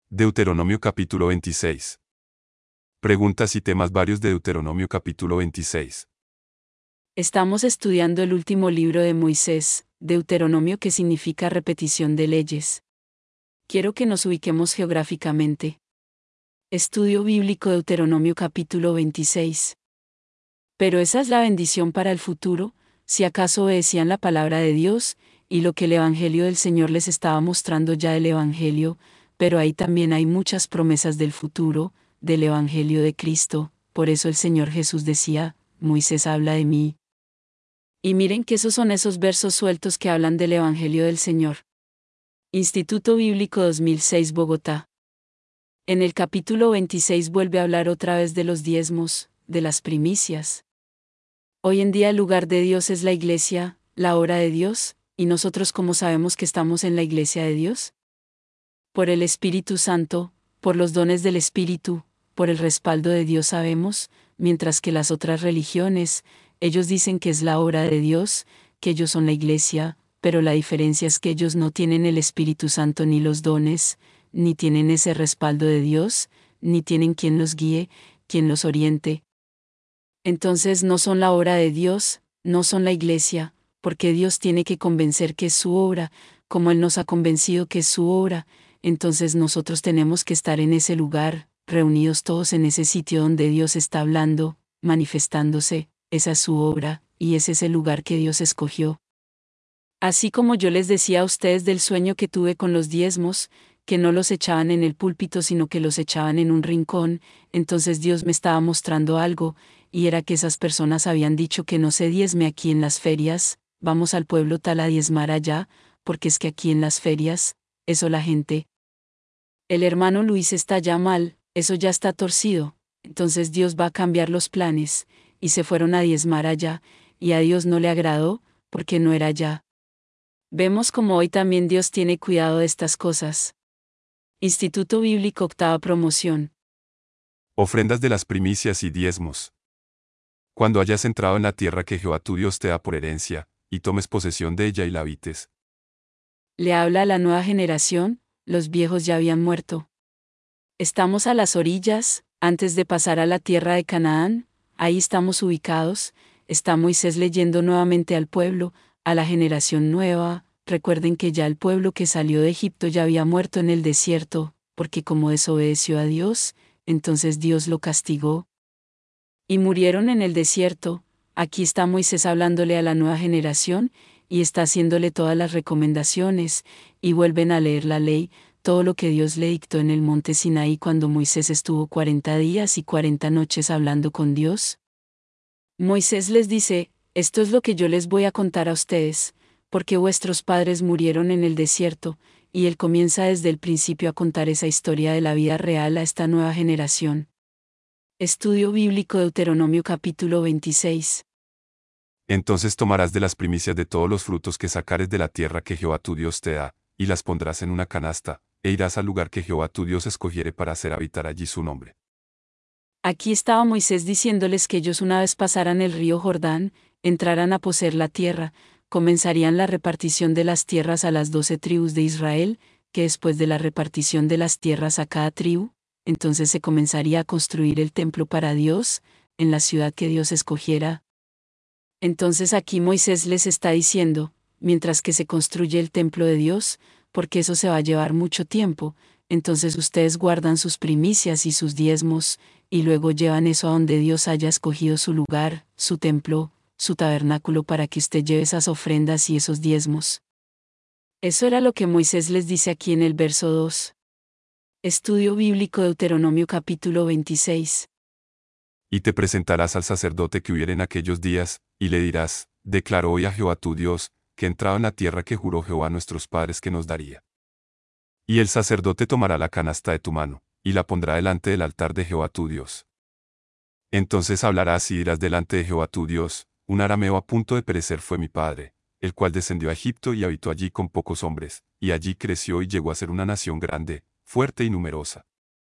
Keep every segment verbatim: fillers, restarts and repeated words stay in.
Deuteronomio capítulo veintiséis. Preguntas y temas varios de Deuteronomio capítulo veintiséis. Estamos estudiando el último libro de Moisés, Deuteronomio, que significa repetición de leyes. Quiero que nos ubiquemos geográficamente. Estudio bíblico Deuteronomio capítulo veintiséis. Pero esa es la bendición para el futuro, si acaso obedecían la palabra de Dios, y lo que el Evangelio del Señor les estaba mostrando ya del Evangelio, pero ahí también hay muchas promesas del futuro, del Evangelio de Cristo. Por eso el Señor Jesús decía, Moisés habla de mí. Y miren que esos son esos versos sueltos que hablan del Evangelio del Señor. Instituto Bíblico dos mil seis, Bogotá. En el capítulo veintiséis vuelve a hablar otra vez de los diezmos, de las primicias. Hoy en día el lugar de Dios es la iglesia, la obra de Dios, y nosotros ¿cómo sabemos que estamos en la iglesia de Dios? Por el Espíritu Santo, por los dones del Espíritu, por el respaldo de Dios sabemos, mientras que las otras religiones, ellos dicen que es la obra de Dios, que ellos son la iglesia, pero la diferencia es que ellos no tienen el Espíritu Santo ni los dones, ni tienen ese respaldo de Dios, ni tienen quien los guíe, quien los oriente. Entonces no son la obra de Dios, no son la iglesia, porque Dios tiene que convencer que es su obra, como Él nos ha convencido que es su obra, entonces nosotros tenemos que estar en ese lugar, reunidos todos en ese sitio donde Dios está hablando, manifestándose, esa es su obra, y ese es el lugar que Dios escogió. Así como yo les decía a ustedes del sueño que tuve con los diezmos, que no los echaban en el púlpito sino que los echaban en un rincón, entonces Dios me estaba mostrando algo, y era que esas personas habían dicho que no se diezme aquí en las ferias, vamos al pueblo tal a diezmar allá, porque es que aquí en las ferias, eso la gente. El hermano Luis está ya mal, eso ya está torcido, entonces Dios va a cambiar los planes, y se fueron a diezmar allá, y a Dios no le agradó, porque no era allá. Vemos como hoy también Dios tiene cuidado de estas cosas. Instituto Bíblico octava promoción. Ofrendas de las primicias y diezmos. Cuando hayas entrado en la tierra que Jehová tu Dios te da por herencia, y tomes posesión de ella y la habites. Le habla a la nueva generación, los viejos ya habían muerto. Estamos a las orillas, antes de pasar a la tierra de Canaán, ahí estamos ubicados, está Moisés leyendo nuevamente al pueblo, a la generación nueva. Recuerden que ya el pueblo que salió de Egipto ya había muerto en el desierto, porque como desobedeció a Dios, entonces Dios lo castigó. Y murieron en el desierto. Aquí está Moisés hablándole a la nueva generación, y está haciéndole todas las recomendaciones, y vuelven a leer la ley, todo lo que Dios le dictó en el monte Sinaí cuando Moisés estuvo cuarenta días y cuarenta noches hablando con Dios. Moisés les dice, esto es lo que yo les voy a contar a ustedes, porque vuestros padres murieron en el desierto, y él comienza desde el principio a contar esa historia de la vida real a esta nueva generación. Estudio bíblico Deuteronomio capítulo veintiséis. Entonces tomarás de las primicias de todos los frutos que sacares de la tierra que Jehová tu Dios te da, y las pondrás en una canasta, e irás al lugar que Jehová tu Dios escogiere para hacer habitar allí su nombre. Aquí estaba Moisés diciéndoles que ellos una vez pasaran el río Jordán, entraran a poseer la tierra, comenzarían la repartición de las tierras a las doce tribus de Israel, que después de la repartición de las tierras a cada tribu, entonces se comenzaría a construir el templo para Dios, en la ciudad que Dios escogiera. Entonces aquí Moisés les está diciendo, mientras que se construye el templo de Dios, porque eso se va a llevar mucho tiempo, entonces ustedes guardan sus primicias y sus diezmos, y luego llevan eso a donde Dios haya escogido su lugar, su templo, su tabernáculo para que usted lleve esas ofrendas y esos diezmos. Eso era lo que Moisés les dice aquí en el verso dos. Estudio bíblico Deuteronomio capítulo veintiséis. Y te presentarás al sacerdote que hubiere en aquellos días, y le dirás, declaro hoy a Jehová tu Dios, que he entrado en la tierra que juró Jehová a nuestros padres que nos daría. Y el sacerdote tomará la canasta de tu mano, y la pondrá delante del altar de Jehová tu Dios. Entonces hablarás y dirás delante de Jehová tu Dios, un arameo a punto de perecer fue mi padre, el cual descendió a Egipto y habitó allí con pocos hombres, y allí creció y llegó a ser una nación grande, fuerte y numerosa.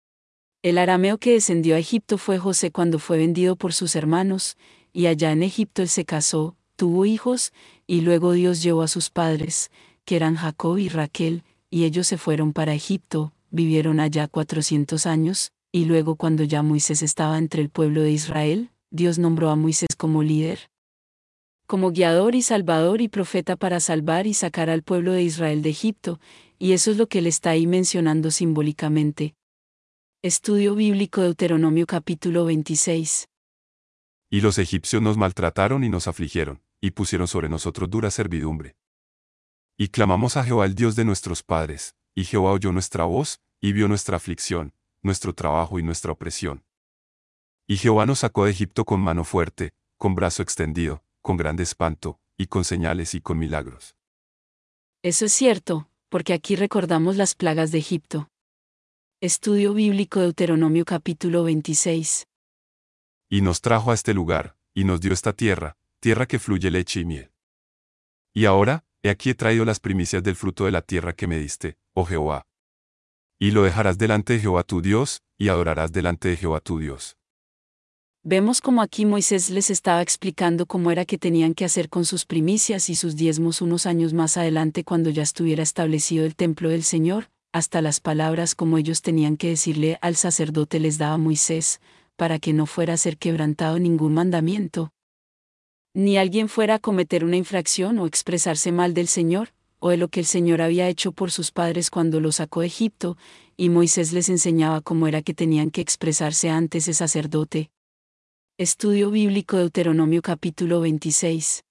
El arameo que descendió a Egipto fue José cuando fue vendido por sus hermanos, y allá en Egipto él se casó, tuvo hijos, y luego Dios llevó a sus padres, que eran Jacob y Raquel, y ellos se fueron para Egipto, vivieron allá cuatrocientos años, y luego cuando ya Moisés estaba entre el pueblo de Israel, Dios nombró a Moisés como líder, como guiador y salvador y profeta para salvar y sacar al pueblo de Israel de Egipto, y eso es lo que él está ahí mencionando simbólicamente. Estudio bíblico Deuteronomio capítulo veintiséis. Y los egipcios nos maltrataron y nos afligieron, y pusieron sobre nosotros dura servidumbre. Y clamamos a Jehová el Dios de nuestros padres, y Jehová oyó nuestra voz, y vio nuestra aflicción, nuestro trabajo y nuestra opresión. Y Jehová nos sacó de Egipto con mano fuerte, con brazo extendido, con grande espanto, y con señales y con milagros. Eso es cierto, porque aquí recordamos las plagas de Egipto. Estudio bíblico Deuteronomio capítulo veintiséis. Y nos trajo a este lugar, y nos dio esta tierra, tierra que fluye leche y miel. Y ahora, he aquí he traído las primicias del fruto de la tierra que me diste, oh Jehová. Y lo dejarás delante de Jehová tu Dios, y adorarás delante de Jehová tu Dios. Vemos como aquí Moisés les estaba explicando cómo era que tenían que hacer con sus primicias y sus diezmos unos años más adelante cuando ya estuviera establecido el templo del Señor, hasta las palabras como ellos tenían que decirle al sacerdote les daba Moisés, para que no fuera a ser quebrantado ningún mandamiento, ni alguien fuera a cometer una infracción o expresarse mal del Señor, o de lo que el Señor había hecho por sus padres cuando los sacó de Egipto, y Moisés les enseñaba cómo era que tenían que expresarse ante ese sacerdote. Estudio bíblico Deuteronomio capítulo veintiséis.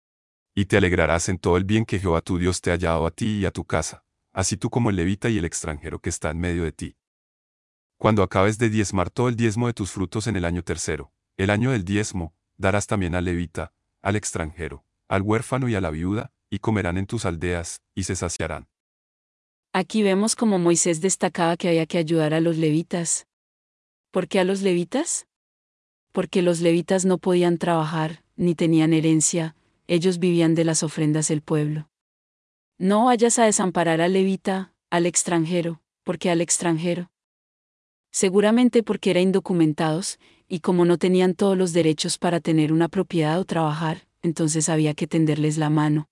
Y te alegrarás en todo el bien que Jehová tu Dios te haya dado a ti y a tu casa, así tú como el levita y el extranjero que está en medio de ti. Cuando acabes de diezmar todo el diezmo de tus frutos en el año tercero, el año del diezmo, darás también al levita, al extranjero, al huérfano y a la viuda, y comerán en tus aldeas, y se saciarán. Aquí vemos como Moisés destacaba que había que ayudar a los levitas. ¿Por qué a los levitas? Porque los levitas no podían trabajar, ni tenían herencia, ellos vivían de las ofrendas del pueblo. No vayas a desamparar al levita, al extranjero, porque al extranjero. Seguramente porque eran indocumentados, y como no tenían todos los derechos para tener una propiedad o trabajar, entonces había que tenderles la mano.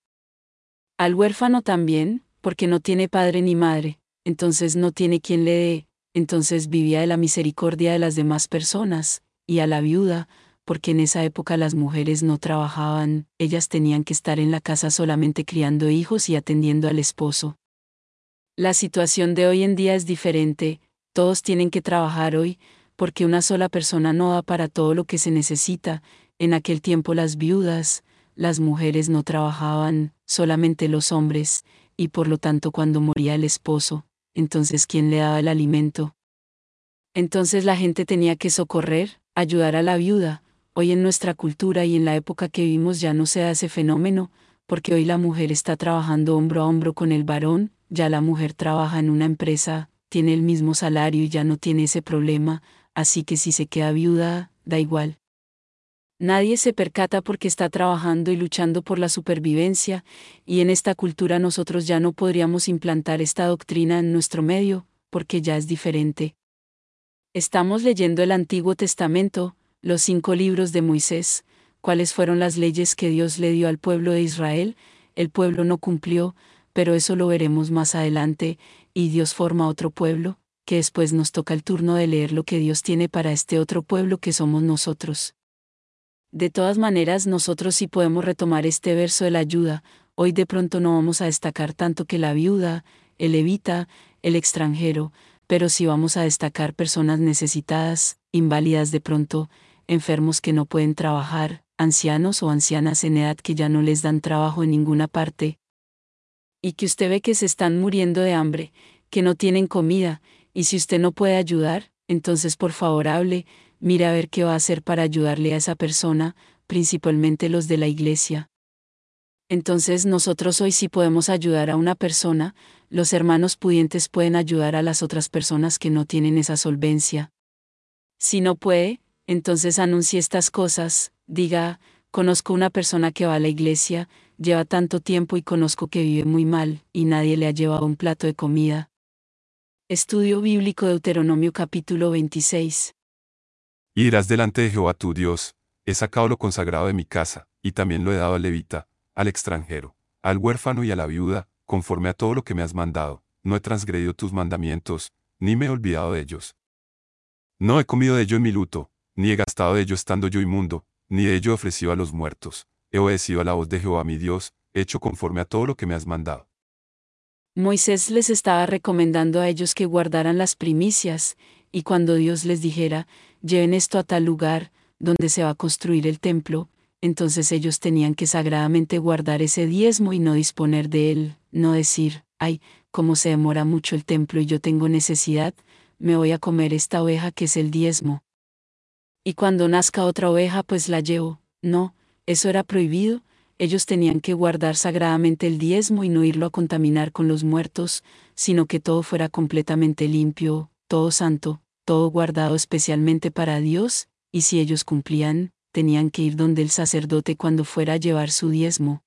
Al huérfano también, porque no tiene padre ni madre, entonces no tiene quien le dé, entonces vivía de la misericordia de las demás personas, y a la viuda, porque en esa época las mujeres no trabajaban, ellas tenían que estar en la casa solamente criando hijos y atendiendo al esposo. La situación de hoy en día es diferente, todos tienen que trabajar hoy, porque una sola persona no da para todo lo que se necesita. En aquel tiempo las viudas, las mujeres no trabajaban, solamente los hombres, y por lo tanto cuando moría el esposo, entonces ¿quién le daba el alimento? Entonces la gente tenía que socorrer, ayudar a la viuda. Hoy en nuestra cultura y en la época que vivimos ya no se da ese fenómeno, porque hoy la mujer está trabajando hombro a hombro con el varón, ya la mujer trabaja en una empresa, tiene el mismo salario y ya no tiene ese problema, así que si se queda viuda, da igual. Nadie se percata porque está trabajando y luchando por la supervivencia, y en esta cultura nosotros ya no podríamos implantar esta doctrina en nuestro medio, porque ya es diferente. Estamos leyendo el Antiguo Testamento, los cinco libros de Moisés, cuáles fueron las leyes que Dios le dio al pueblo de Israel, el pueblo no cumplió, pero eso lo veremos más adelante, y Dios forma otro pueblo, que después nos toca el turno de leer lo que Dios tiene para este otro pueblo que somos nosotros. De todas maneras, nosotros sí podemos retomar este verso de la ayuda. Hoy de pronto no vamos a destacar tanto que la viuda, el levita, el extranjero, pero sí vamos a destacar personas necesitadas, inválidas de pronto, enfermos que no pueden trabajar, ancianos o ancianas en edad que ya no les dan trabajo en ninguna parte. Y que usted ve que se están muriendo de hambre, que no tienen comida, y si usted no puede ayudar, entonces por favor hable, mire a ver qué va a hacer para ayudarle a esa persona, principalmente los de la iglesia. Entonces nosotros hoy sí podemos ayudar a una persona, los hermanos pudientes pueden ayudar a las otras personas que no tienen esa solvencia. Si no puede, entonces anuncie estas cosas, diga, conozco una persona que va a la iglesia, lleva tanto tiempo y conozco que vive muy mal, y nadie le ha llevado un plato de comida. Estudio bíblico Deuteronomio capítulo veintiséis. Y dirás delante de Jehová tu Dios, he sacado lo consagrado de mi casa, y también lo he dado al levita, al extranjero, al huérfano y a la viuda, conforme a todo lo que me has mandado. No he transgredido tus mandamientos, ni me he olvidado de ellos. No he comido de ello en mi luto, ni he gastado de ello estando yo inmundo, ni de ello he ofrecido a los muertos. He obedecido a la voz de Jehová mi Dios, he hecho conforme a todo lo que me has mandado. Moisés les estaba recomendando a ellos que guardaran las primicias, y cuando Dios les dijera, lleven esto a tal lugar, donde se va a construir el templo, entonces ellos tenían que sagradamente guardar ese diezmo y no disponer de él, no decir, ay, como se demora mucho el templo y yo tengo necesidad, me voy a comer esta oveja que es el diezmo. Y cuando nazca otra oveja pues la llevo, no, eso era prohibido. Ellos tenían que guardar sagradamente el diezmo y no irlo a contaminar con los muertos, sino que todo fuera completamente limpio, todo santo, todo guardado especialmente para Dios, y si ellos cumplían, tenían que ir donde el sacerdote cuando fuera a llevar su diezmo.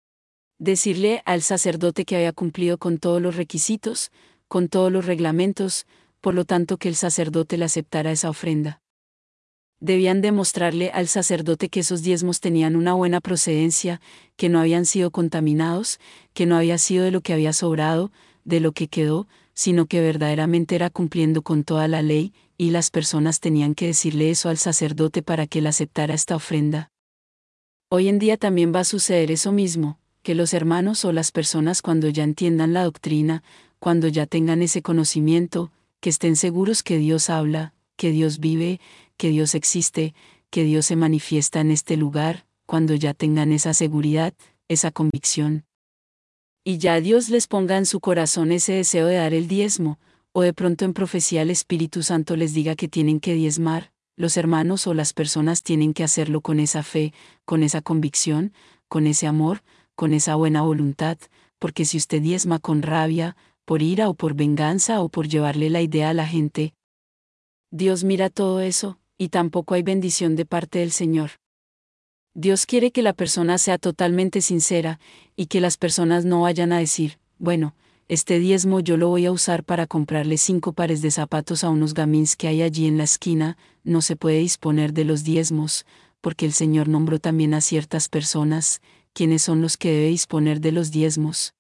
Decirle al sacerdote que había cumplido con todos los requisitos, con todos los reglamentos, por lo tanto que el sacerdote le aceptara esa ofrenda. Debían demostrarle al sacerdote que esos diezmos tenían una buena procedencia, que no habían sido contaminados, que no había sido de lo que había sobrado, de lo que quedó, sino que verdaderamente era cumpliendo con toda la ley, y las personas tenían que decirle eso al sacerdote para que él aceptara esta ofrenda. Hoy en día también va a suceder eso mismo, que los hermanos o las personas cuando ya entiendan la doctrina, cuando ya tengan ese conocimiento, que estén seguros que Dios habla, que Dios vive, que Dios existe, que Dios se manifiesta en este lugar, cuando ya tengan esa seguridad, esa convicción. Y ya Dios les ponga en su corazón ese deseo de dar el diezmo, o de pronto en profecía el Espíritu Santo les diga que tienen que diezmar, los hermanos o las personas tienen que hacerlo con esa fe, con esa convicción, con ese amor, con esa buena voluntad, porque si usted diezma con rabia, por ira o por venganza o por llevarle la idea a la gente, Dios mira todo eso, y tampoco hay bendición de parte del Señor. Dios quiere que la persona sea totalmente sincera, y que las personas no vayan a decir, bueno, este diezmo yo lo voy a usar para comprarle cinco pares de zapatos a unos gamins que hay allí en la esquina. No se puede disponer de los diezmos, porque el Señor nombró también a ciertas personas, quienes son los que debe disponer de los diezmos.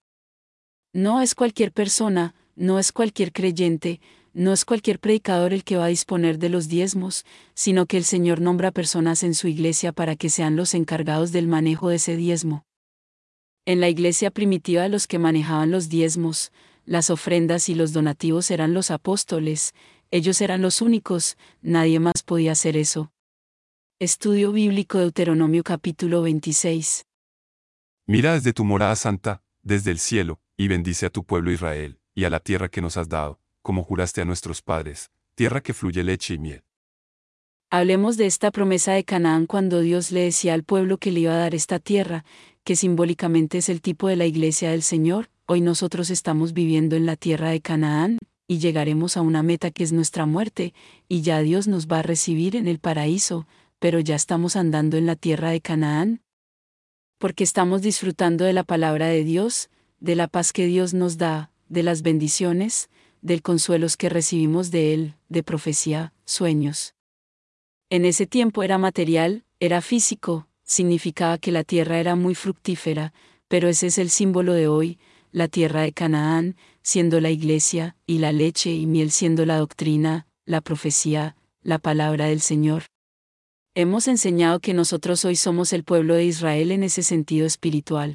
No es cualquier persona, no es cualquier creyente, no es cualquier predicador el que va a disponer de los diezmos, sino que el Señor nombra personas en su iglesia para que sean los encargados del manejo de ese diezmo. En la iglesia primitiva los que manejaban los diezmos, las ofrendas y los donativos eran los apóstoles, ellos eran los únicos, nadie más podía hacer eso. Estudio bíblico Deuteronomio capítulo veintiséis. Mira desde tu morada santa, desde el cielo, y bendice a tu pueblo Israel, y a la tierra que nos has dado, como juraste a nuestros padres, tierra que fluye leche y miel. Hablemos de esta promesa de Canaán cuando Dios le decía al pueblo que le iba a dar esta tierra, que simbólicamente es el tipo de la iglesia del Señor. Hoy nosotros estamos viviendo en la tierra de Canaán, y llegaremos a una meta que es nuestra muerte, y ya Dios nos va a recibir en el paraíso, pero ya estamos andando en la tierra de Canaán. Porque estamos disfrutando de la palabra de Dios, de la paz que Dios nos da, de las bendiciones, del consuelos que recibimos de Él, de profecía, sueños. En ese tiempo era material, era físico, significaba que la tierra era muy fructífera, pero ese es el símbolo de hoy, la tierra de Canaán, siendo la iglesia, y la leche y miel siendo la doctrina, la profecía, la palabra del Señor. Hemos enseñado que nosotros hoy somos el pueblo de Israel en ese sentido espiritual.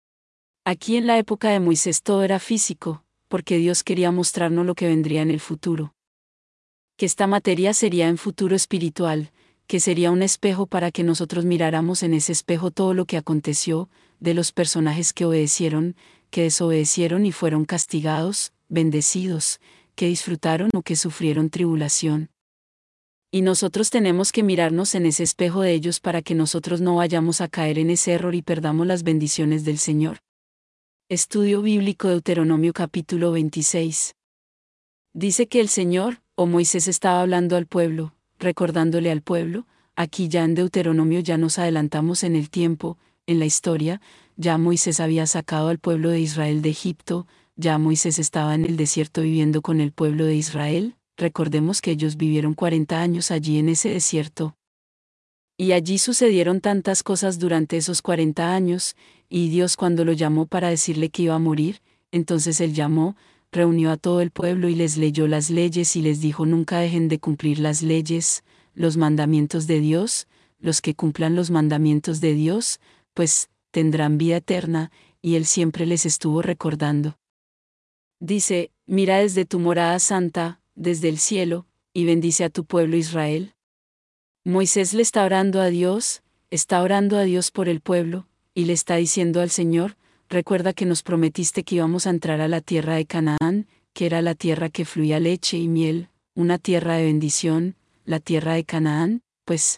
Aquí en la época de Moisés todo era físico, porque Dios quería mostrarnos lo que vendría en el futuro. Que esta materia sería en futuro espiritual, que sería un espejo para que nosotros miráramos en ese espejo todo lo que aconteció, de los personajes que obedecieron, que desobedecieron y fueron castigados, bendecidos, que disfrutaron o que sufrieron tribulación. Y nosotros tenemos que mirarnos en ese espejo de ellos para que nosotros no vayamos a caer en ese error y perdamos las bendiciones del Señor. Estudio bíblico Deuteronomio capítulo veintiséis. Dice que el Señor, o Moisés estaba hablando al pueblo, recordándole al pueblo, aquí ya en Deuteronomio ya nos adelantamos en el tiempo, en la historia, ya Moisés había sacado al pueblo de Israel de Egipto, ya Moisés estaba en el desierto viviendo con el pueblo de Israel, recordemos que ellos vivieron cuarenta años allí en ese desierto. Y allí sucedieron tantas cosas durante esos cuarenta años, y Dios cuando lo llamó para decirle que iba a morir, entonces él llamó, reunió a todo el pueblo y les leyó las leyes y les dijo: nunca dejen de cumplir las leyes, los mandamientos de Dios, los que cumplan los mandamientos de Dios, pues, tendrán vida eterna, y él siempre les estuvo recordando. Dice: mira desde tu morada santa, desde el cielo, y bendice a tu pueblo Israel. Moisés le está orando a Dios, está orando a Dios por el pueblo, y le está diciendo al Señor: recuerda que nos prometiste que íbamos a entrar a la tierra de Canaán, que era la tierra que fluía leche y miel, una tierra de bendición, la tierra de Canaán, pues.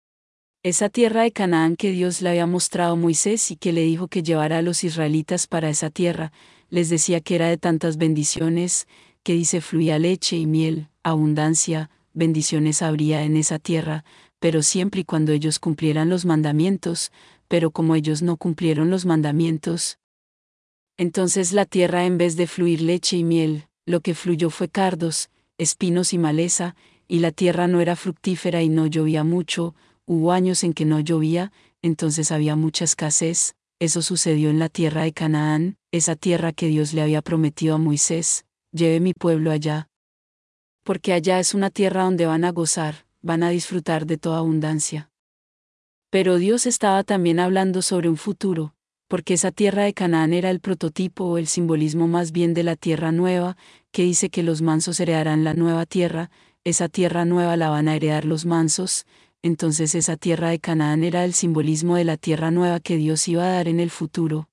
Esa tierra de Canaán que Dios le había mostrado a Moisés y que le dijo que llevara a los israelitas para esa tierra, les decía que era de tantas bendiciones, que dice fluía leche y miel, abundancia, bendiciones habría en esa tierra, pero siempre y cuando ellos cumplieran los mandamientos, pero como ellos no cumplieron los mandamientos. Entonces la tierra, en vez de fluir leche y miel, lo que fluyó fue cardos, espinos y maleza, y la tierra no era fructífera y no llovía mucho. Hubo años en que no llovía, entonces había mucha escasez. Eso sucedió en la tierra de Canaán, esa tierra que Dios le había prometido a Moisés: lleve mi pueblo allá. Porque allá es una tierra donde van a gozar, van a disfrutar de toda abundancia. Pero Dios estaba también hablando sobre un futuro, porque esa tierra de Canaán era el prototipo o el simbolismo más bien de la tierra nueva, que dice que los mansos heredarán la nueva tierra. Esa tierra nueva la van a heredar los mansos. Entonces esa tierra de Canaán era el simbolismo de la tierra nueva que Dios iba a dar en el futuro.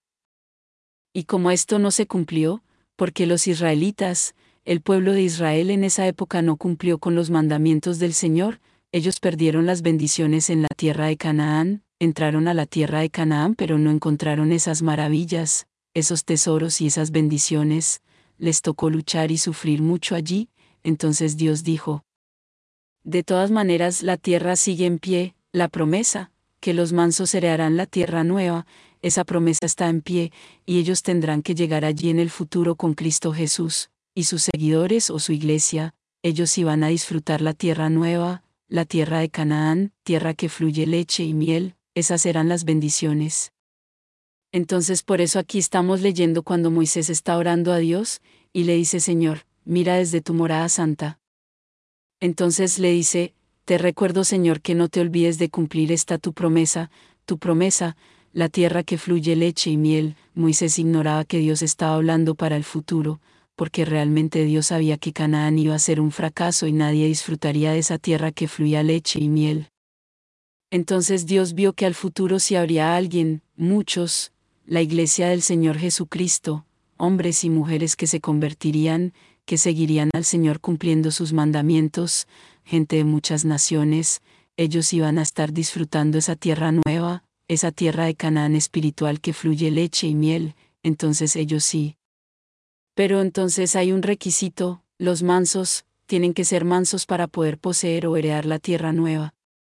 Y como esto no se cumplió, porque los israelitas, el pueblo de Israel en esa época no cumplió con los mandamientos del Señor, ellos perdieron las bendiciones en la tierra de Canaán, entraron a la tierra de Canaán pero no encontraron esas maravillas, esos tesoros y esas bendiciones, les tocó luchar y sufrir mucho allí. Entonces Dios dijo: de todas maneras la tierra sigue en pie, la promesa, que los mansos heredarán la tierra nueva, esa promesa está en pie, y ellos tendrán que llegar allí en el futuro con Cristo Jesús, y sus seguidores o su iglesia, ellos iban a disfrutar la tierra nueva, la tierra de Canaán, tierra que fluye leche y miel, esas serán las bendiciones. Entonces por eso aquí estamos leyendo cuando Moisés está orando a Dios, y le dice: Señor, mira desde tu morada santa. Entonces le dice: te recuerdo, Señor, que no te olvides de cumplir esta tu promesa, tu promesa, la tierra que fluye leche y miel. Moisés ignoraba que Dios estaba hablando para el futuro, porque realmente Dios sabía que Canaán iba a ser un fracaso y nadie disfrutaría de esa tierra que fluía leche y miel. Entonces Dios vio que al futuro sí habría alguien, muchos, la iglesia del Señor Jesucristo, hombres y mujeres que se convertirían, que seguirían al Señor cumpliendo sus mandamientos, gente de muchas naciones. Ellos iban a estar disfrutando esa tierra nueva, esa tierra de Canaán espiritual que fluye leche y miel. Entonces ellos sí. Pero entonces hay un requisito: los mansos tienen que ser mansos para poder poseer o heredar la tierra nueva.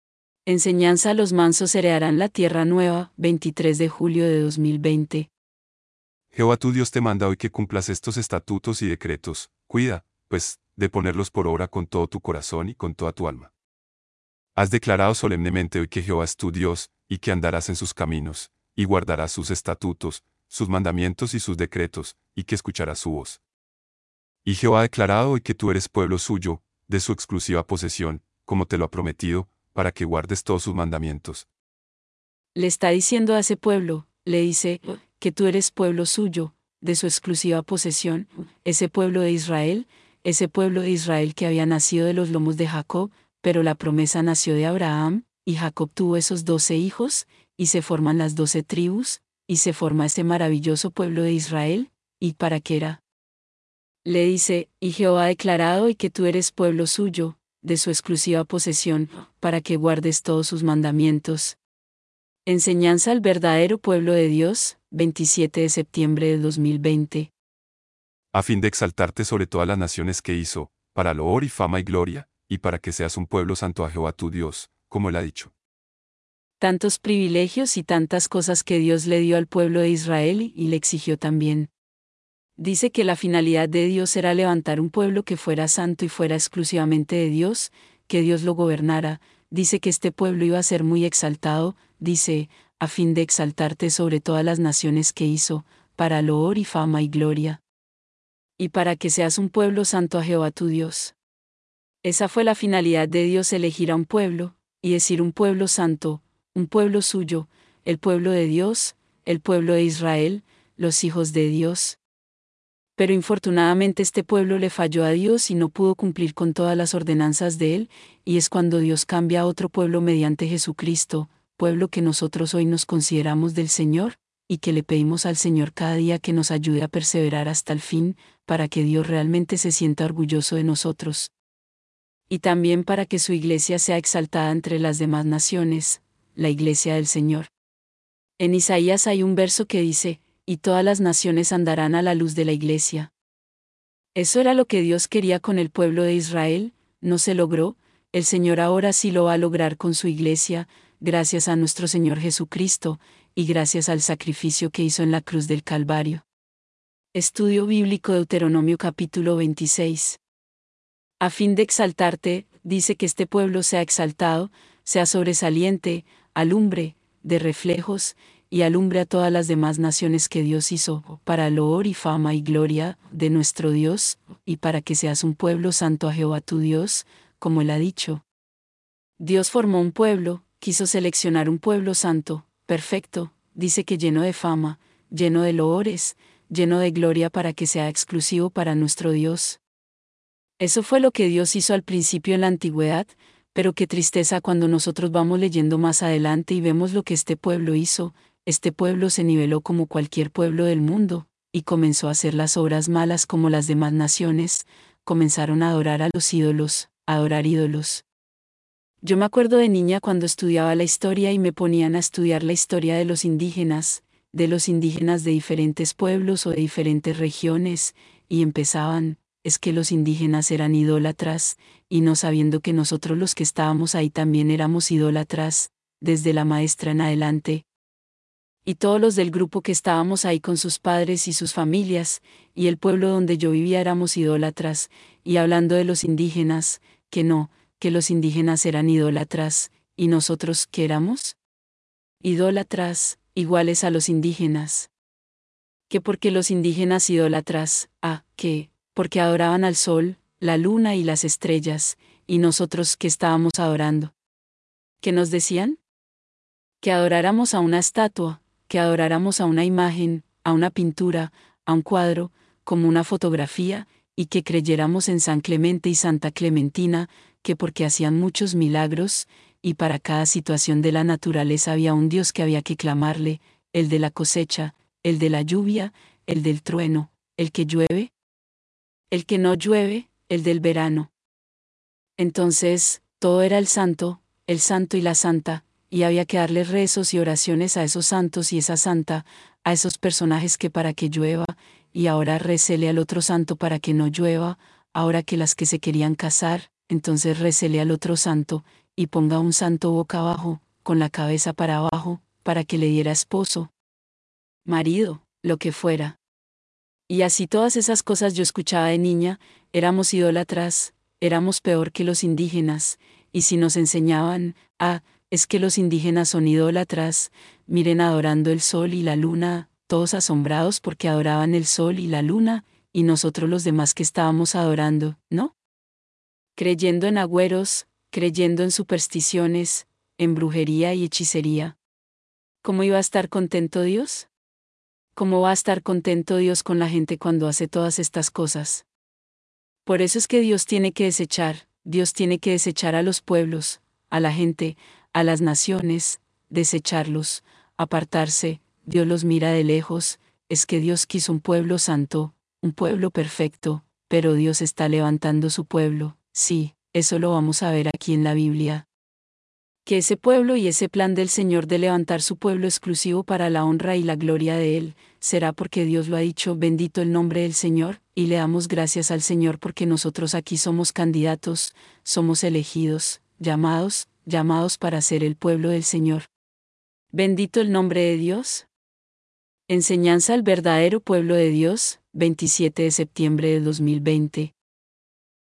Enseñanza: los mansos heredarán la tierra nueva, veintitrés de julio de dos mil veinte. Jehová tu Dios te manda hoy que cumplas estos estatutos y decretos. Cuida, pues, de ponerlos por obra con todo tu corazón y con toda tu alma. Has declarado solemnemente hoy que Jehová es tu Dios, y que andarás en sus caminos, y guardarás sus estatutos, sus mandamientos y sus decretos, y que escucharás su voz. Y Jehová ha declarado hoy que tú eres pueblo suyo, de su exclusiva posesión, como te lo ha prometido, para que guardes todos sus mandamientos. Le está diciendo a ese pueblo, le dice, que tú eres pueblo suyo, de su exclusiva posesión, ese pueblo de Israel, ese pueblo de Israel que había nacido de los lomos de Jacob, pero la promesa nació de Abraham, y Jacob tuvo esos doce hijos, y se forman las doce tribus, y se forma ese maravilloso pueblo de Israel. ¿Y para qué era? Le dice: y Jehová ha declarado y que tú eres pueblo suyo, de su exclusiva posesión, para que guardes todos sus mandamientos. Enseñanza al verdadero pueblo de Dios, veintisiete de septiembre de dos mil veinte. A fin de exaltarte sobre todas las naciones que hizo, para loor y fama y gloria, y para que seas un pueblo santo a Jehová tu Dios, como él ha dicho. Tantos privilegios y tantas cosas que Dios le dio al pueblo de Israel y le exigió también. Dice que la finalidad de Dios era levantar un pueblo que fuera santo y fuera exclusivamente de Dios, que Dios lo gobernara. Dice que este pueblo iba a ser muy exaltado, dice, a fin de exaltarte sobre todas las naciones que hizo, para loor y fama y gloria. y para que seas un pueblo santo a Jehová tu Dios. Esa fue la finalidad de Dios, elegir a un pueblo, y decir un pueblo santo, un pueblo suyo, el pueblo de Dios, el pueblo de Israel, los hijos de Dios. Pero infortunadamente este pueblo le falló a Dios y no pudo cumplir con todas las ordenanzas de Él, y es cuando Dios cambia a otro pueblo mediante Jesucristo, pueblo que nosotros hoy nos consideramos del Señor, y que le pedimos al Señor cada día que nos ayude a perseverar hasta el fin, para que Dios realmente se sienta orgulloso de nosotros. Y también para que su iglesia sea exaltada entre las demás naciones, la iglesia del Señor. En Isaías hay un verso que dice, y todas las naciones andarán a la luz de la iglesia. Eso era lo que Dios quería con el pueblo de Israel, no se logró, el Señor ahora sí lo va a lograr con su iglesia, gracias a nuestro Señor Jesucristo, y gracias al sacrificio que hizo en la cruz del Calvario. Estudio bíblico Deuteronomio capítulo veintiséis. A fin de exaltarte, dice que este pueblo sea exaltado, sea sobresaliente, alumbre, de reflejos, y alumbre a todas las demás naciones que Dios hizo, para loor y fama y gloria de nuestro Dios, y para que seas un pueblo santo a Jehová tu Dios, como Él ha dicho. Dios formó un pueblo, quiso seleccionar un pueblo santo, perfecto, dice que lleno de fama, lleno de loores, lleno de gloria para que sea exclusivo para nuestro Dios. Eso fue lo que Dios hizo al principio en la antigüedad, pero qué tristeza cuando nosotros vamos leyendo más adelante y vemos lo que este pueblo hizo. Este pueblo se niveló como cualquier pueblo del mundo, y comenzó a hacer las obras malas como las demás naciones, comenzaron a adorar a los ídolos, a adorar ídolos. Yo me acuerdo de niña cuando estudiaba la historia y me ponían a estudiar la historia de los indígenas, de los indígenas de diferentes pueblos o de diferentes regiones, y empezaban, es que los indígenas eran idólatras, y no sabiendo que nosotros los que estábamos ahí también éramos idólatras, desde la maestra en adelante. Y todos los del grupo que estábamos ahí con sus padres y sus familias, y el pueblo donde yo vivía éramos idólatras, y hablando de los indígenas, que no, que los indígenas eran idólatras, y nosotros, ¿qué éramos? Idólatras, iguales a los indígenas. Que porque los indígenas idólatras, ah, que, porque adoraban al sol, la luna y las estrellas, y nosotros, ¿qué estábamos adorando? ¿Qué nos decían? Que adoráramos a una estatua, que adoráramos a una imagen, a una pintura, a un cuadro, como una fotografía, y que creyéramos en San Clemente y Santa Clementina, que porque hacían muchos milagros, y para cada situación de la naturaleza había un Dios que había que clamarle, el de la cosecha, el de la lluvia, el del trueno, el que llueve, el que no llueve, el del verano. Entonces, todo era el santo, el santo y la santa, y había que darle rezos y oraciones a esos santos y esa santa, a esos personajes que para que llueva, y ahora récele al otro santo para que no llueva, ahora que las que se querían casar, entonces récele al otro santo, y ponga un santo boca abajo, con la cabeza para abajo, para que le diera esposo, marido, lo que fuera. Y así todas esas cosas yo escuchaba de niña, éramos idólatras, éramos peor que los indígenas, y si nos enseñaban, ah, es que los indígenas son idólatras, miren adorando el sol y la luna, todos asombrados porque adoraban el sol y la luna, y nosotros los demás que estábamos adorando, ¿no? Creyendo en agüeros, creyendo en supersticiones, en brujería y hechicería. ¿Cómo iba a estar contento Dios? ¿Cómo va a estar contento Dios con la gente cuando hace todas estas cosas? Por eso es que Dios tiene que desechar, Dios tiene que desechar a los pueblos, a la gente, a las naciones, desecharlos, apartarse, Dios los mira de lejos, es que Dios quiso un pueblo santo, un pueblo perfecto, pero Dios está levantando su pueblo, sí, eso lo vamos a ver aquí en la Biblia. Que ese pueblo y ese plan del Señor de levantar su pueblo exclusivo para la honra y la gloria de Él, será porque Dios lo ha dicho, bendito el nombre del Señor, y le damos gracias al Señor porque nosotros aquí somos candidatos, somos elegidos, llamados, llamados para ser el pueblo del Señor. Bendito el nombre de Dios. Enseñanza al verdadero pueblo de Dios, veintisiete de septiembre de dos mil veinte.